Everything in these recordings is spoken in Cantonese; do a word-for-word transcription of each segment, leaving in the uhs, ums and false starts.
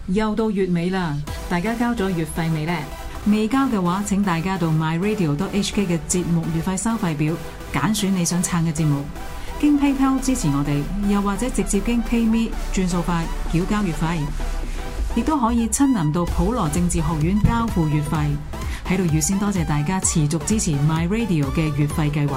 又到月尾啦，大家交咗月費未呢？未交嘅話，請大家到 my radio dot h k 嘅節目月費收費表揀選你想撐嘅節目，經 PayPal 支持我哋，又或者直接經 PayMe 轉數快繳交月費，亦都可以親臨到普羅政治學院交付月費。喺度預先多謝大家持續支持 My Radio 嘅月費計劃。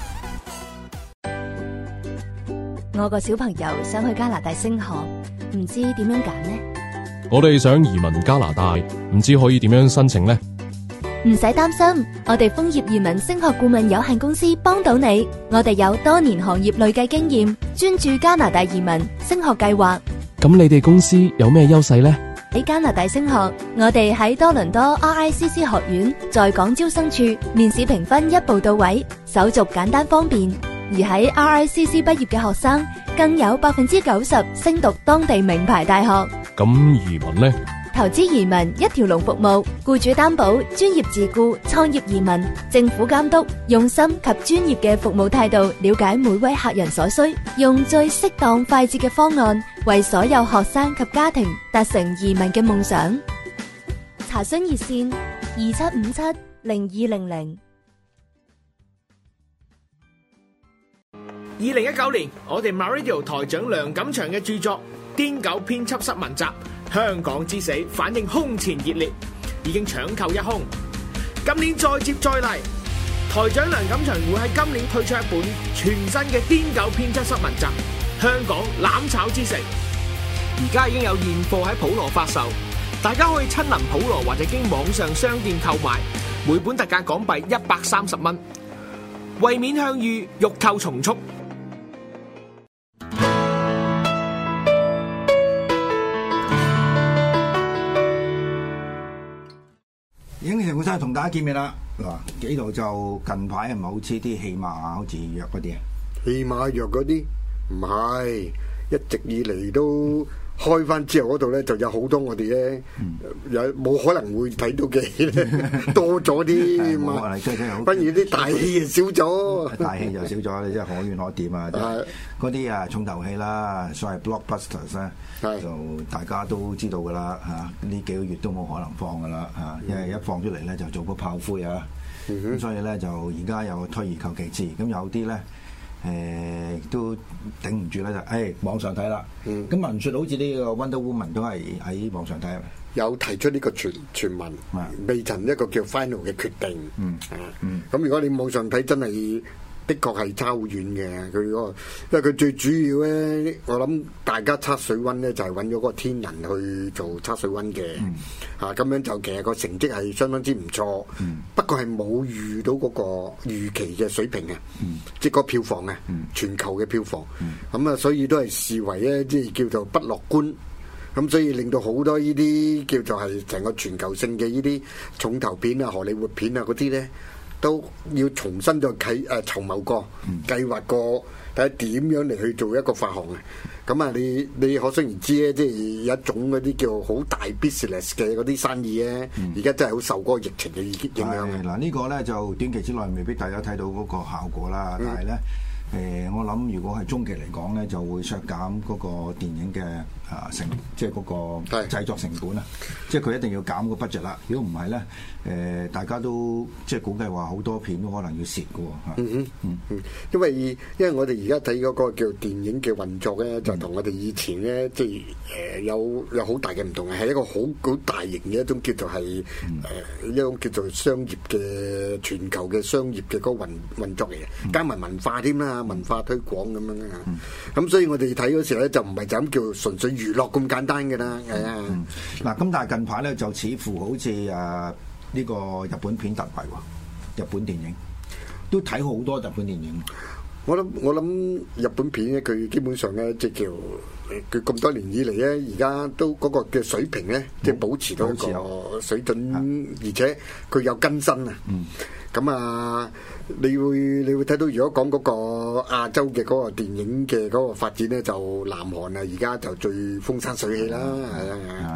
我個小朋友想去加拿大升學，唔知點樣揀呢？ 我哋想移民加拿大，唔知可以點樣申請呢？ 唔使擔心，我哋楓葉移民升學顧問有限公司幫到你。我哋有多年行業累計經驗，專注加拿大移民升學計劃。 咁你哋公司有咩優勢呢？ 喺加拿大升學，我哋喺多倫多 R I C C 學院在港招生處面試評分一步到位，手續簡單方便。而喺 R I C C 畢業嘅學生，更有百分之九十升讀當地名牌大學。 咁移民呢？ 投資移民一條龍服務，僱主擔保、專業自僱、創業移民、政府監督，用心及專業嘅服務態度，了解每位客人所需，用最適當快捷嘅方案，為所有學生及家庭達成移民嘅夢想。查詢熱線二七五七零二零零。 二零一九年，我哋 MyRadio 台長梁錦祥嘅著作《癲狗編輯室文集》香港之死反應空前熱烈，已經搶購一空。今年再接再厲，台長梁錦祥會喺今年推出一本全新嘅《癲狗編輯室文集》香港攬炒之城，而家已經有現貨喺普羅發售，大家可以親臨普羅或者經網上商店購買，每本特價港幣一百三十蚊，為免向隅，欲購從速。 影城本身同大家見面啦，嗱，幾度就近排係咪好似啲戲碼啊，好似藥嗰啲啊？ 戲碼藥嗰啲唔係，一直以嚟都開翻之後嗰度咧，就有好多我哋咧有冇可能會睇到嘅戲咧，多咗啲嘛。不如啲大戲就少咗， 大戲就少咗，你真係可圈可點啊！嗰啲啊重頭戲啦，所謂 blockbusters 咧，就大家都知道噶啦嚇，呢幾個月都冇可能放噶啦嚇，因為一放出嚟咧就做個炮灰啊，咁所以咧就而家有退而求其次，咁有啲咧。誒、呃、都頂唔住咧就誒、哎、網上睇啦，咁聞説好似呢個 Wonder Woman 都係喺網上睇係咪？ 有提出呢個傳傳聞，未曾一個叫 final 嘅決定。嗯啊，咁、嗯、如果你網上睇真係的確係差好遠嘅，佢嗰個，因為佢最主要咧，我諗大家測水溫咧就係揾咗嗰個天人去做測水溫嘅，嗯、啊咁樣就其實個成績係相當之唔錯，嗯、不過係冇遇到嗰個預期嘅水平嘅，嗯、即係個票房啊，嗯、全球嘅票房，咁啊、嗯，所以都係視為咧，即係叫做不樂觀。咁所以令到好多呢啲叫做係成個全球性嘅呢啲重頭片啊、荷里活片啊嗰啲咧，都要重新再計誒籌謀過、嗯、計劃過，睇下點樣嚟去做一個發行啊！咁啊，你你可想而知咧，即係有一種嗰啲叫好大 business 嘅嗰啲生意咧，而家、嗯、真係好受嗰個疫情嘅影響嘅。嗱，呢個咧就短期之內未必大家睇到嗰個效果啦，嗯、但係咧。誒、呃，我諗如果係中期嚟講咧，就會削減嗰個電影嘅啊成，即係嗰個製作成本啊，即係佢一定要減個 budget 啦。如果唔係咧，誒、呃、大家都即係估計話好多片都可能要蝕嘅喎。嗯嗯嗯嗯，因為因為我哋而家睇嗰個叫電影嘅運作咧，就同我哋以前咧，即係誒有有好大嘅唔同嘅，係一個好好大型嘅一種叫做係誒、嗯呃、一種叫做商業嘅全球嘅商業嘅嗰個運運作嚟嘅，加埋文化添啦。文化推廣咁樣啊，咁、嗯、所以我哋睇嗰時咧就唔係就咁叫純粹娛樂咁簡單嘅啦，係啊。嗱，咁但係近排咧就似乎好似誒呢個日本片突圍喎，日本電影都睇好多日本電影。我諗我諗日本片咧，佢基本上咧即係叫佢咁多年以嚟咧，而家都嗰個嘅水平咧，即係保持到一個水準，嗯、而且佢有更新啊。咁、嗯、啊，你會你會睇到，如果講嗰個亞洲嘅嗰個電影嘅嗰個發展咧，就南韓啊，而家就最風生水起啦，係啊，又攞埋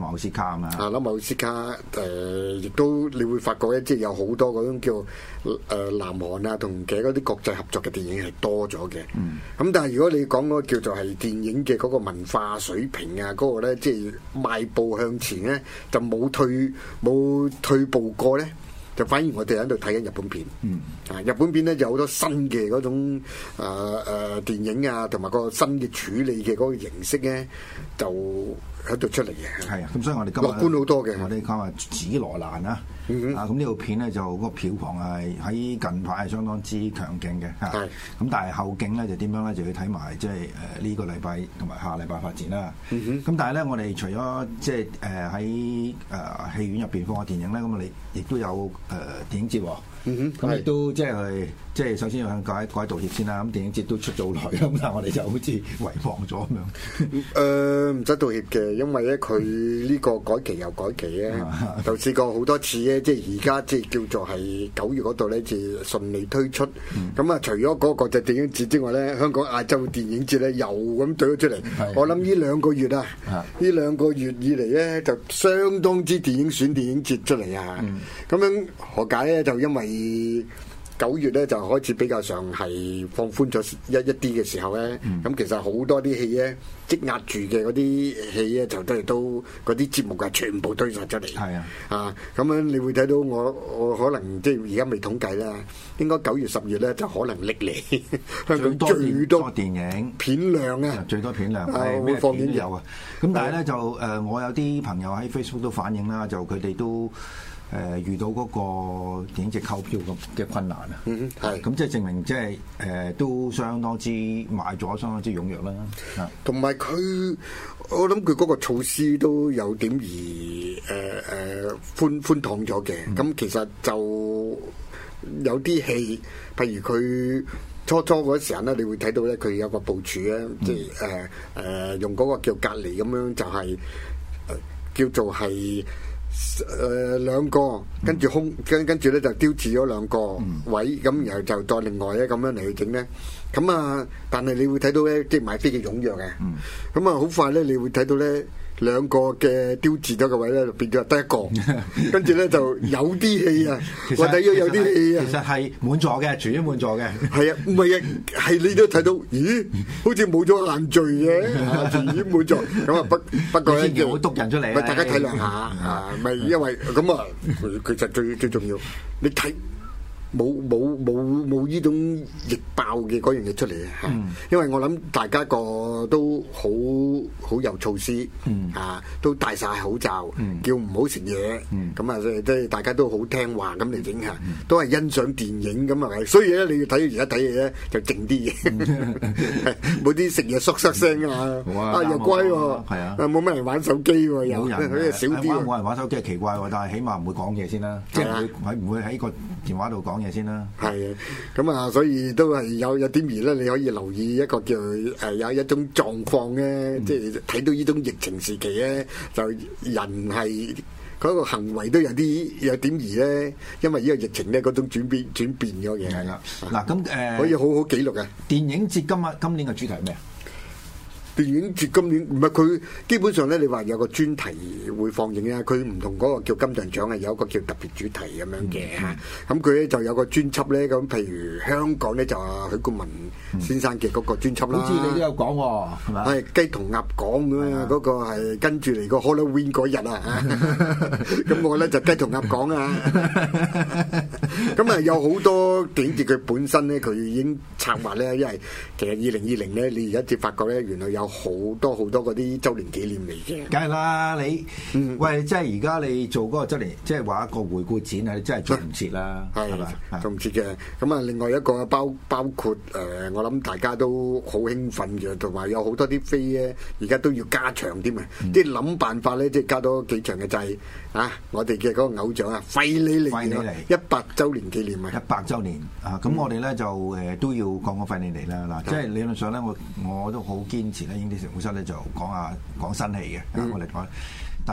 馬奧斯卡啊嘛。 啊，拉馬奧斯卡誒，亦、呃、都你會發覺咧，即係有好多嗰種叫誒、呃、南韓啊同嘅嗰啲國際合作嘅電影係多咗嘅。嗯。咁但係如果你講嗰個叫做係電影嘅嗰個文化水平啊，嗰、那個咧即係邁步向前咧，就冇退冇退步過咧。就反而我哋喺度睇緊日本片，嗯、啊日本片咧有好多新嘅嗰種誒誒、呃呃、電影啊，同埋個新嘅處理嘅嗰個形式咧，就喺度出嚟嘅。係啊，咁所以我哋今日樂觀好多嘅。 我哋講話紫羅蘭啦，嗯、啊咁呢套片咧就個票房係喺近排係相當之強勁嘅嚇。咁、啊、但係後勁咧就點樣咧？就要睇埋即係誒呢個禮拜同埋下禮拜發展啦。咁、嗯、但係咧，我哋除咗即係誒喺誒戲院入邊放嘅電影咧，咁我哋亦都有。誒、呃、電影節喎，咁亦、嗯、都即係即係首先要向各位各位道歉先啦。咁電影節都出咗好耐，咁但係我哋就好似遺忘咗咁樣。誒唔使道歉嘅，因為咧佢呢個改期又改期咧，就試過好多次咧。即係而家即係叫做係九月嗰度咧，就順利推出。咁啊、嗯，除咗嗰個國際電影節之外咧，香港亞洲電影節咧又咁推咗出嚟。的我諗呢兩個月啊，呢的兩個月以嚟咧就相當之電影選電影節出嚟啊。咁、嗯、樣。何解咧？就因為九月咧就開始比較上係放寬咗一一啲嘅時候咧，咁、嗯、其實好多啲戲咧積壓住嘅嗰啲戲咧就都係都嗰啲節目啊全部推晒出嚟。係啊，啊咁樣你會睇到我我可能即係而家未統計啦，應該九月十月咧就可能歷嚟香港最多電影片量啊，最多片量係咩片都有啊。咁但係咧就誒，我有啲朋友喺 Facebook 都反映啦，就佢哋都。誒、呃、遇到嗰個電影節購票嘅困難啊，嗯係，咁即係證明即係誒都相當之買咗，相當之踴躍啦。同埋佢，我諗佢嗰個措施都有點而誒誒、呃、寬寬敞咗嘅。咁、嗯、其實就有啲戲，譬如佢初初嗰時候咧，你會睇到咧，佢有個部署咧，即係誒誒用嗰個叫隔離咁樣，就係、是呃、叫做係。誒、呃、兩個跟住空跟跟住咧就丟置咗兩個位，咁、嗯、然後就再另外咧咁樣嚟去整咧，咁啊但係你會睇到咧，即係買飛嘅踴躍嘅，咁啊好快咧你會睇到咧兩個嘅丟置咗嘅位咧就變咗得一個，跟住咧就有啲戲啊，我睇咗有啲戲啊，其實係滿座嘅，全滿座嘅，係啊，唔係啊，係你都睇到，咦，好似冇咗限聚嘅，全滿滿座，咁啊不不過咧叫好督人出嚟，咪大家體諒下啊，咪因為咁啊，其實最最重要，你睇。冇冇冇冇呢種疫爆嘅嗰樣嘢出嚟啊！嗯、因為我諗大家個都好好有措施，嗯、啊，都戴晒口罩，嗯、叫唔好食嘢，咁啊即係大家都好聽話咁嚟整下，嗯、都係欣賞電影咁啊！所以咧你要睇而家睇嘢咧就靜啲嘢，冇啲食嘢縮塞聲啊嘛，啊又乖喎，係啊，冇乜人玩手機喎，有人少啲，冇人玩手機係奇怪喎，但係起碼唔會講嘢先啦，即係唔會唔會喺個電話度講嘢先啦。係啊，咁啊，所以都係有有啲嘢咧，你可以留意一個叫誒有一種狀況咧，嗯、即係睇到呢種疫情時期咧，就人係嗰個行為都有啲有點兒咧，因為呢個疫情咧嗰種轉變轉變咗嘅。係啦，嗱咁誒，可以好好記錄嘅。電影節今日今年嘅主題係咩啊？電影節今年唔係佢基本上咧，你話有個專題會放映啊，佢唔同嗰個叫金像獎係有一個叫特別主題咁樣嘅嚇。咁佢咧就有個專輯咧，咁譬如香港咧就許冠文先生嘅嗰個專輯啦。好似你都有講喎，係咪？係雞同鴨講咁啊，嗰個係跟住嚟個 Halloween 嗰日啊。咁我咧就雞同鴨講啊。咁啊有好多電影節佢本身咧，佢已經策劃咧，因為其實二零二零咧，你而家至發覺咧，原來有好多好多嗰啲周年紀念嚟嘅，梗係啦！你、嗯、喂，即係而家你做嗰個周年，即係話一個回顧展啊，你真係做唔切啦，係咪？做唔切嘅。咁啊，另外一個包包括誒、呃，我諗大家都好興奮嘅，同埋有好多啲飛咧，而家都要加長添啊！即係諗辦法咧，即係加多幾場嘅就係啊！我哋嘅嗰個偶像啊，費里尼嚟一百週年紀念啊！一百週年啊！咁我哋咧就誒都要講講費里尼啦嗱，即係理論上咧，我我都好堅持咧。影碟實驗室咧就講下講新戲嘅，嗯、我哋講，但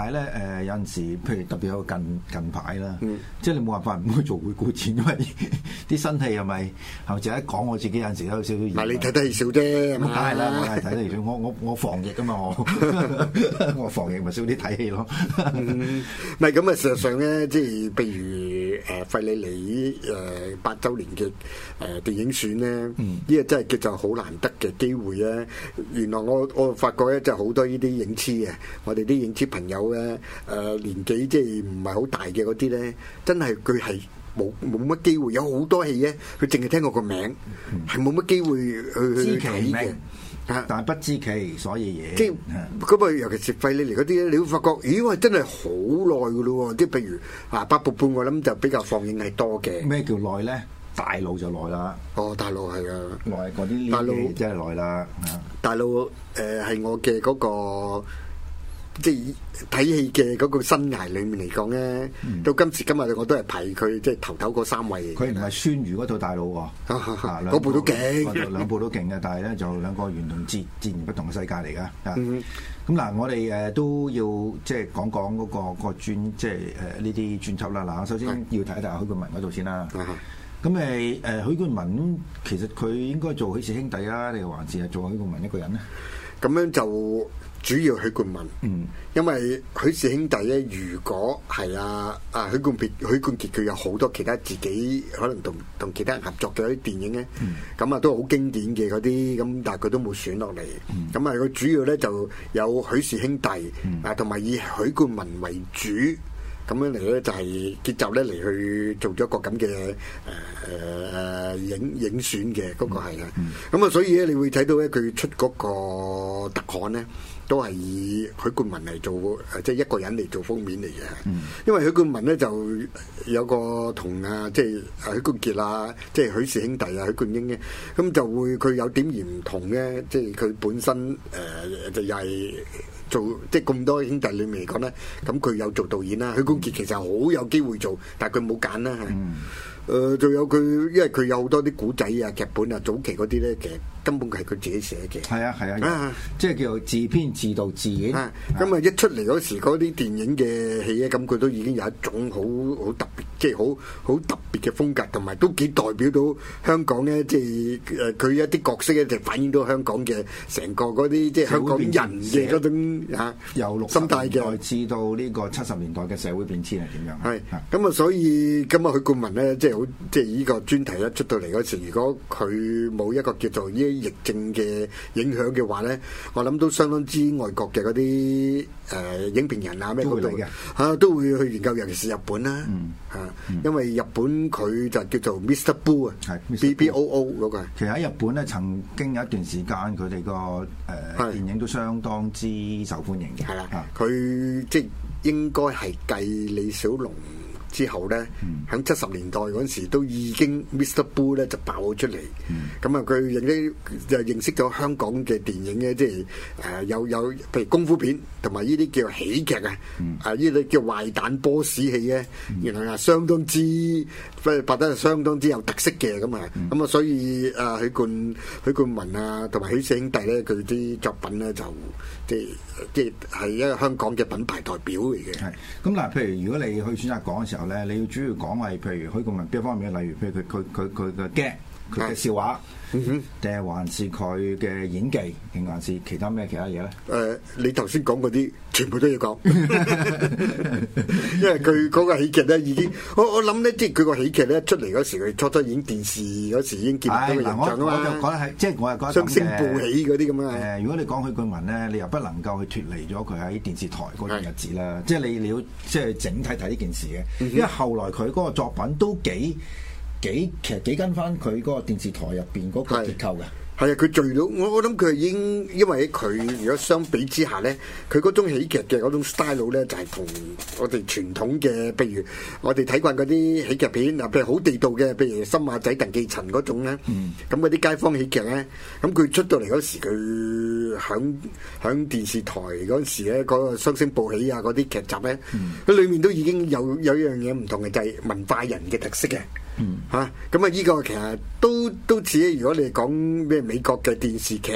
但係咧誒有陣時，譬如特別有近近排啦， 嗯、 即係你冇辦法唔去做回顧戰，因為啲新戲係咪係咪淨係講我自己有陣時都有少少。唔係你睇得戲少啫， 咁梗係啦，我係睇得戲少。我我我防疫㗎嘛，我我防疫咪少啲睇戲咯。 唔係咁啊，事實上咧，即係譬如誒費里尼誒八週年嘅誒電影選咧，呢、嗯、個真係叫做好難得嘅機會咧。原來我我發覺咧，就係好多呢啲影痴啊，我哋啲影痴朋友咧，誒、呃、年紀即係唔係好大嘅嗰啲咧，真係佢係冇冇乜機會，有好多戲咧，佢淨係聽過個名，係冇乜機會去去睇嘅。 但係不知其所以嘢， 即係咁啊！尤其是費里尼嗰啲咧，你會發覺，咦？喂，真係好耐噶咯喎！即係譬如啊，八部半我諗就比較放映係多嘅。 咩叫耐咧？大陸就耐啦。 哦，大陸係啊， 耐嗰啲大陸真係耐啦。 大陸誒係我嘅嗰個即係睇戲嘅嗰個生涯裡面嚟講咧，嗯、到今時今日我都係排佢即係頭頭嗰三位。佢唔係酸魚嗰套大佬喎， 嗰部都勁， 兩部都勁嘅，但係咧就兩個完全截截然不同嘅世界嚟噶。咁嗱、嗯，我哋誒都要即係講講嗰、嗰個個專即係誒呢啲專輯啦。嗱，首先要睇睇許冠文嗰度先啦。咁誒誒許冠文其實佢應該做許氏兄弟啊，定還是係做許冠文一個人咧？ 咁樣就。主要許冠文，嗯，因為許氏兄弟咧，如果係啊啊許冠傑、許冠傑佢有好多其他自己可能同同其他人合作嘅啲電影咧，咁啊、嗯、都好經典嘅嗰啲，咁但係佢都冇選落嚟，咁啊佢主要咧就有許氏兄弟，嗯、啊同埋以許冠文為主。咁樣嚟咧就係結集咧嚟去做咗一個咁嘅誒誒誒影影選嘅嗰、那個係啊，咁啊、嗯、所以咧你會睇到咧佢出嗰個特刊咧都係以許冠文嚟做誒即係一個人嚟做封面嚟嘅，嗯、因為許冠文咧就有個同啊即係啊許冠傑啊即係許氏兄弟啊許冠英咧，咁就會佢有點而唔同咧，即係佢本身誒、呃、就又係。做即係咁多兄弟裏面嚟講咧，咁佢有做導演啦。許冠傑其實好有機會做，但係佢冇揀啦。嗯。誒，仲有佢，因為佢有好多啲古仔啊、劇本啊，早期嗰啲咧，其實根本係佢自己寫嘅。係啊，係啊，啊即係叫做自編自導自演。 咁啊，啊一出嚟嗰時嗰啲電影嘅戲咧，咁佢都已經有一種好好特別，即係好好特別嘅風格，同埋都幾代表到香港咧，即係誒佢一啲角色咧，就反映到香港嘅成個嗰啲即係香港人嘅嗰種嚇由六十年代至到呢個七十年代嘅社會變遷係點樣？ 係咁啊，所以咁啊，許冠文咧，即係好。即係呢個專題一出到嚟嗰時，如果佢冇一個叫做呢啲疫症嘅影響嘅話咧，我諗都相當之外國嘅嗰啲誒影評人啊咩嗰度嚇都會去研究，尤其是日本啦嚇，嗯嗯、因為日本佢就叫做 Mister Boo 啊，B B O O 嗰個。 其實喺日本咧，曾經有一段時間佢哋個誒電影都相當之受歡迎嘅。係啦， 佢即係應該係繼李小龍之後咧，喺七十年代嗰陣時都已經 Mister Boo 咧就爆咗出嚟，咁啊佢亦都就認識咗香港嘅電影咧，即係誒有有譬如功夫片同埋呢啲叫喜劇啊，啊呢啲叫壞蛋波士戲咧，原來係相當之拍得係相當之有特色嘅咁啊，咁啊所以啊許冠許冠文啊同埋許氏兄弟咧，佢啲作品咧就即係即係係一個香港嘅品牌代表嚟嘅。 係咁嗱，譬如如果你去選擇講嘅時候咧，你要主要講係譬如許冠文邊一方面，例如譬如佢佢佢佢嘅 gag，佢嘅笑話，定係、嗯、還是佢嘅演技，定還是其他咩其他嘢咧？誒、 呃，你頭先講嗰啲全部都要講，因為佢嗰個喜劇咧已經，我我諗咧，即係佢個喜劇咧出嚟嗰時，佢初初已經電視嗰時已經見到個形象啊嘛。我就覺得係，即係我係覺得雙星報喜嗰啲咁啊。 誒，如果你講許冠文咧，你又不能夠去脫離咗佢喺電視台嗰段日子啦。即係你你要即係整體睇呢件事嘅，嗯、哼因為後來佢嗰個作品都幾。幾其實幾跟翻佢嗰個電視台入邊嗰個結構嘅， 係啊，佢聚到我我諗佢已經，因為佢如果相比之下咧，佢嗰種喜劇嘅嗰種 style 咧，就係同我哋傳統嘅，譬如我哋睇慣嗰啲喜劇片啊，譬如好地道嘅，譬如《新馬仔鄧寄塵》嗰種咧，咁嗰啲街坊喜劇咧，咁佢出到嚟嗰時，佢響響電視台嗰時咧，嗰個雙星報喜啊嗰啲劇集咧，佢裏面都已經有有一樣嘢唔同嘅，就係文化人嘅特色嘅。嗯，嚇，咁啊！依個其實都都似，如果你講咩美國嘅電視劇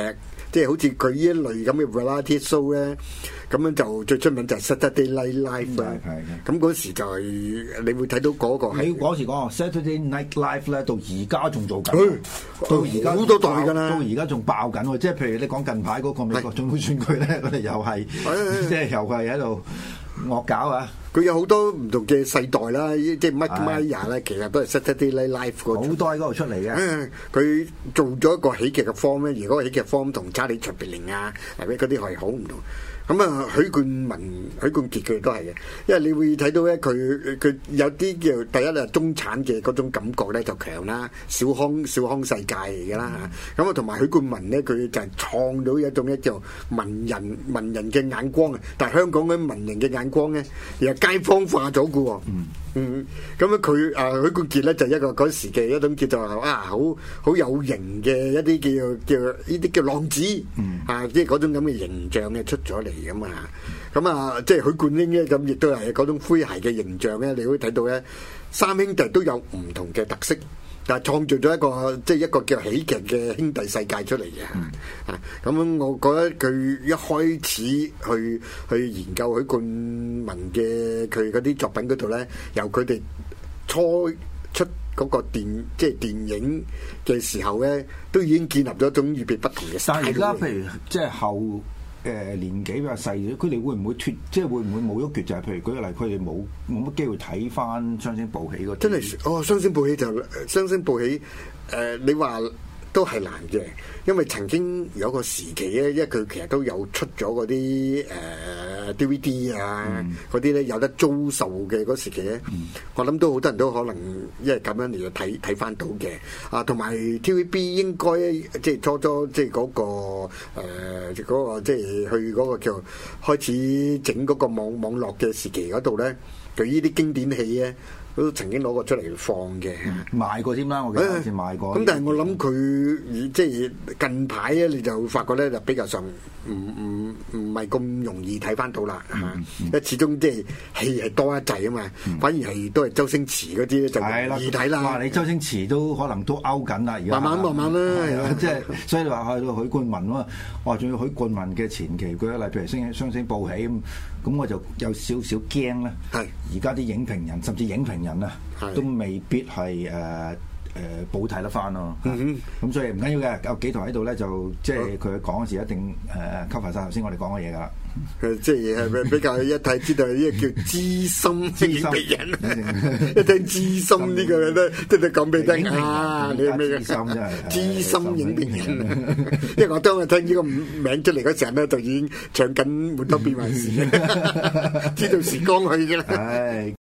即係好似佢呢一類咁嘅 variety show 咧，咁樣就最出名就係 Saturday Night Live 啦。咁嗰時就係你會睇到嗰個。 你嗰時講 Saturday Night Live 咧，到而家仲做緊，到而家好多代㗎啦， 到而家仲爆緊喎。即係譬如你講近排嗰個美國總統選舉咧，佢哋又係即係又係喺度惡搞啊！ 佢有好多唔同嘅世代啦，即係 Mike Myers 咧，其實都係 Saturday Night Live 嗰好多喺嗰度出嚟嘅。 佢做咗一個喜劇嘅 form 咧，而嗰個喜劇 form 同查理卓別靈啊，或者嗰啲係好唔同。咁啊，許冠文、許冠傑佢哋都係嘅，因為你會睇到咧，佢佢有啲叫第一咧中產嘅嗰種感覺咧就強啦，小康小康世界嚟㗎啦嚇。咁啊，同埋許冠文咧，佢就係創到一種咧叫文人文人嘅眼光啊，但係香港嘅文人嘅眼光咧，又係街坊化咗嘅喎。嗯嗯，咁樣佢啊許冠傑咧就一個嗰時嘅一種叫做啊好好有型嘅一啲叫叫呢啲叫浪子，嗯、啊即係嗰種咁嘅形象咧出咗嚟咁啊，咁啊即係許冠英咧咁亦都係嗰種詼諧嘅形象咧，你可以睇到咧三兄弟都有唔同嘅特色。但係創造咗一個即係一個叫喜劇嘅兄弟世界出嚟嘅，嗯、啊咁我覺得佢一開始去去研究許冠文嘅佢嗰啲作品嗰度咧，由佢哋初出嗰個電即係電影嘅時候咧，都已經建立咗一種與別不同嘅。 但係而家譬如即係後。誒、呃、年紀比較細咗，佢哋會唔會脫？即係會唔會冇咗橛？就係譬如舉個例，佢哋冇冇乜機會睇翻《雙星報喜》嗰啲。真係哦，《雙星報喜》就《雙星報喜》誒、呃，你話都係難嘅，因為曾經有個時期咧，因為佢其實都有出咗嗰啲誒 D V D 啊，嗰啲咧有得租售嘅嗰時期咧，嗯、我諗都好多人都可能因為咁樣嚟睇睇翻到嘅。啊，同埋 T V B 應該即係初初即係嗰個誒嗰、呃嗰個即係去嗰個叫開始整嗰個網網絡嘅時期嗰度咧，佢呢啲經典戲咧。都曾經攞過出嚟放嘅， 賣過添啦，我記得好似賣過。 咁但係我諗佢即係近排咧，你就發覺咧就比較上唔唔唔係咁容易睇翻到啦嚇，因為始終即係戲係多一滯啊嘛，反而係都係周星馳嗰啲咧就易睇啦。 哇！你周星馳都可能都勾緊啦，而家慢慢慢慢啦， 即係所以你話去到許冠文喎，哇！仲要許冠文嘅前期，舉個例，譬如星雙星報喜咁，咁我就有少少驚咧。係而家啲影評人甚至影評人啊，都未必係誒誒補睇得翻咯。咁、嗯嗯、所以唔緊要嘅，有幾台喺度咧，就即係佢講嗰時一定誒 cover 晒頭先我哋講嘅嘢㗎啦。 即係比較一睇知道呢個叫資深影評人，一聽資深呢個咧，即係講俾你聽啊！你咩嘅資深真係資深影評人，因為我當我聽呢個名出嚟嗰時候咧，就已經唱緊《滿多變幻時》，知道時光去㗎啦。